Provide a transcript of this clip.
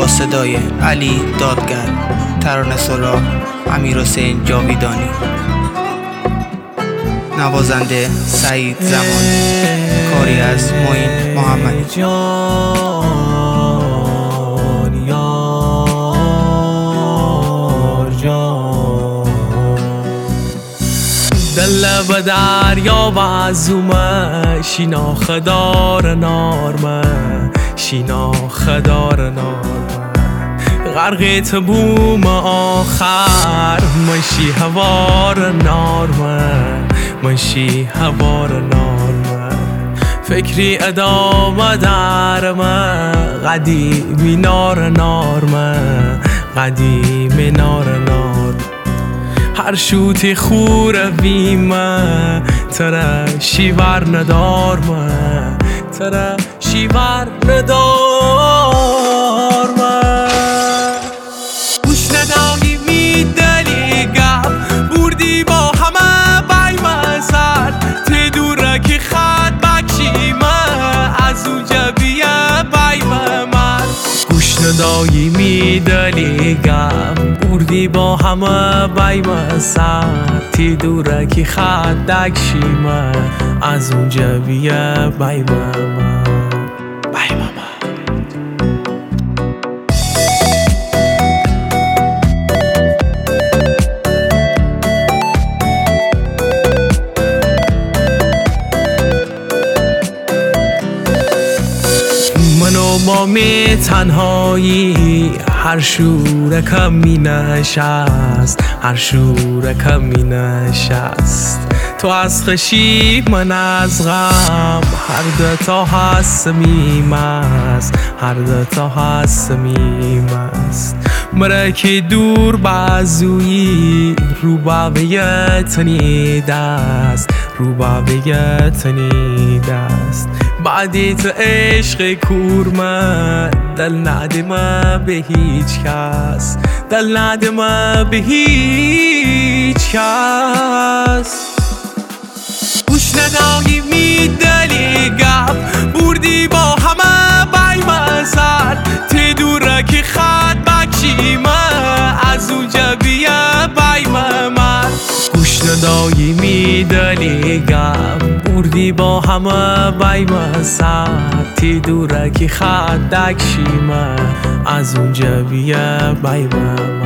صدای علی دادگر، ترانه سرا امیرحسین جاویدانی، نوازنده سعید زمانی، کاری از معین محمدی. دل به دریا وزومه شیناخ دار نارمه، شیناخ دار نارمه غرقیت بوم آخر منشی هوار نارمه، منشی هوار نارمه فکری ادامه درمه قدیمی نار نارمه، قدیمی نار نارمه هر شوتی خور ویمه ترا شیور ندارمه، ترا شیور ندارمه گوش نداری میدلی گپ بردی با همه بیمه سر تی دوره که خط بکشیمه از اونجا بیه بیمه من گوش نداری میدلی گپ بردی با همه بیمه سر تی دوره که خط بکشیمه از اونجا بیه بیمه من بیمه من منو با می تنهایی هر شوره کمی نشست، هر شوره کمی نشست تو از خشی من از غم هر دوتا هستمیم است، هر دوتا هستمیم است مره که دور بازویی رو باویه تنید است، رو باویه تنید است بعدی تو عشق کورمه دل ندیمه به هیچ کس، دل ندیمه به هیچ کس گوش نداری میدلی گپ بردی با همه بیمه سر تی دوره که خط بکشیمه از اونجا بیه بیمه من گوش نداری میدلی گپ بردی با همه بیمه سر تی دوره که خط بکشیمه از اونجا بیه بیمه